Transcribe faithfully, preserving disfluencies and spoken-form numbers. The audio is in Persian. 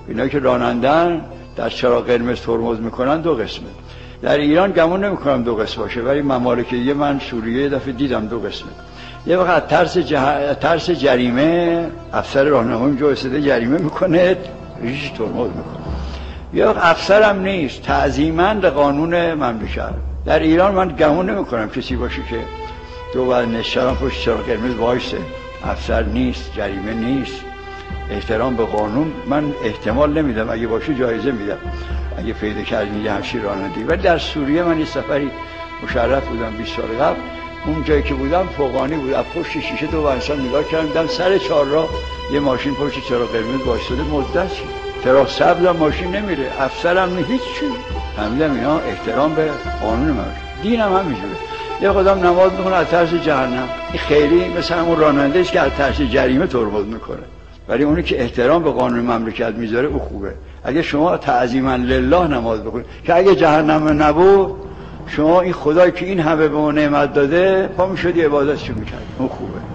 اینا که رانندن در چراغ قرمز ترمز میکنن دو قسمه. در ایران گمون نمیکنم دو قسم باشه، ولی ممالک دیگه من سوریه یه دفعه دیدم دو قسمه. یه وقت ترس جه... ترس جریمه افسر راهنمایی اونجا ایستاده جریمه میکنه، ریش ترمز میکنه. یه وقت افسرم نیست، تعظیماً به قانون مملکت. در ایران من گمون نمیکنم کسی باشه که دو بعد نشان پشت چراغ قرمز وایسه، افسر نیست، جریمه نیست، احترام به قانون من احتمال نمیدم، اگه باشه جایزه میدم اگه پیدا کردین یه همچین رانندگی. ولی در سوریه من یه سفری مشرف بودم بیست سال قبل، اون جایی که بودم فوقانی بود، از پشت شیشه دو انسان نگاه کردم، دیدم سر چهارراه یه ماشین پشت چراغ قرمز وایساده مدت شد، چراغ سبز ماشین نمیره، افسرم هیچ چی. فهمیدم اینا احترام به قانون مملکت. دینم هم همینجوره. یه خودم نماز میخونه از ترس جهنم، این خیلی مثلا اون راننده است که از ترس جریمه ترمز میکنه، ولی اونی که احترام به قانون مملکت میذاره او خوبه. اگه شما تعظیما لله نماز بخونید که اگه جهنم نبود، شما این خدایی که این همه به ما نعمت داده پا میشدی عبادتشو میکردی، اون خوبه.